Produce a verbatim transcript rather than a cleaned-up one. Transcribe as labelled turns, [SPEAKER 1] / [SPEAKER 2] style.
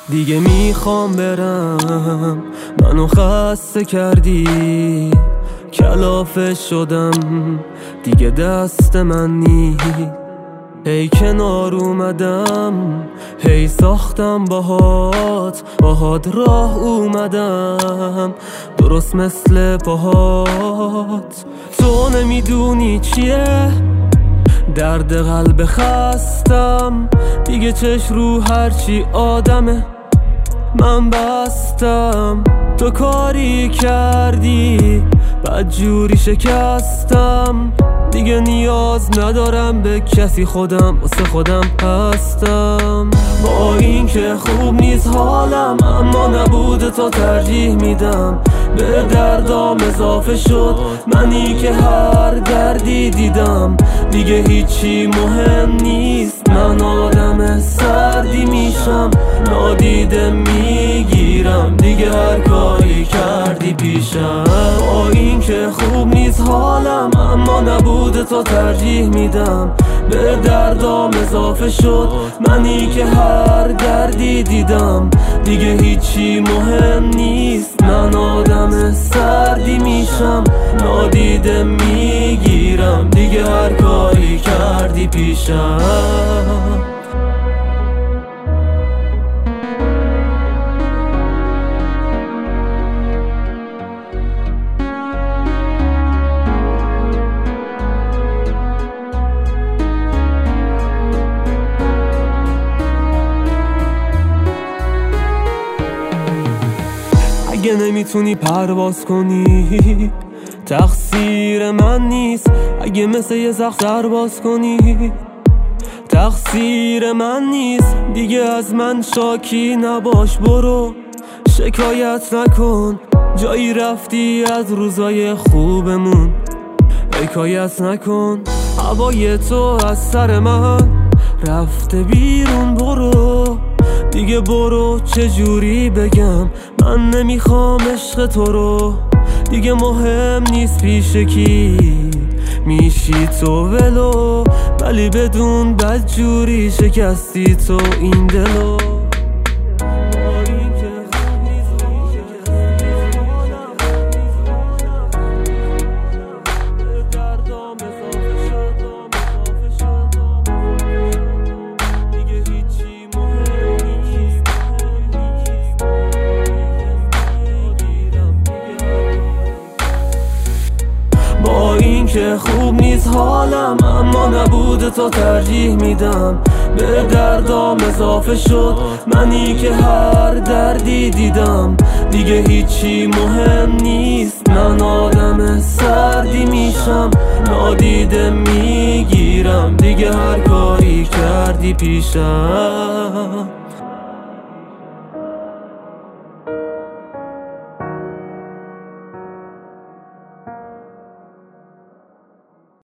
[SPEAKER 1] دیگه میخوام برم، منو خسته کردی، کلافه شدم دیگه دست من نیست. هی کنار اومدم، هی ساختم باهات، باهات راه اومدم درست مثل پاهات. تو نمیدونی چیه درد قلب خستم، دیگه چش رو هرچی آدمه من بستم. تو کاری کردی بدجوری شکستم، دیگه نیاز ندارم به کسی، خودم واسه خودم هستم. با این که خوب نیست حالم، اما نبود تو ترجیح میدم. به دردام اضافه شد منی که هر دردی دیدم. دیگه هیچی مهم نیست، من آدم سردی میشم، نادیده میگیرم دیگه هر کاری کردی پیشم. با این که خوب نیست حالم، اما نبود تو ترجیح میدم. به دردام اضافه شد منی که هر دردی دیدم. دیگه هیچی مهم نیست، من آدم سردی میشم، نادیده میگیرم دیگه هر کاری کردی پیشم. اگه نمیتونی پرواز کنی تقصیر من نیست، اگه مثل یه زخم سرباز کنی تقصیر من نیست. دیگه از من شاکی نباش، برو شکایت نکن، جایی رفتی از روزای خوبمون حکایت نکن. هوای تو از سر من رفته بیرون، برو دیگه برو. چجوری بگم من نمیخوام عشق تو رو، دیگه مهم نیست پیش کی میشی تو ولو، ولی بدون بدجوری شکستی تو این دلو. با این که خوب نیست حالم، اما نبود تو ترجیح میدم. به دردام اضافه شد منی که هر دردی دیدم. دیگه هیچی مهم نیست، من آدم سردی میشم، نادیده میگیرم دیگه هر کاری کردی پیشم.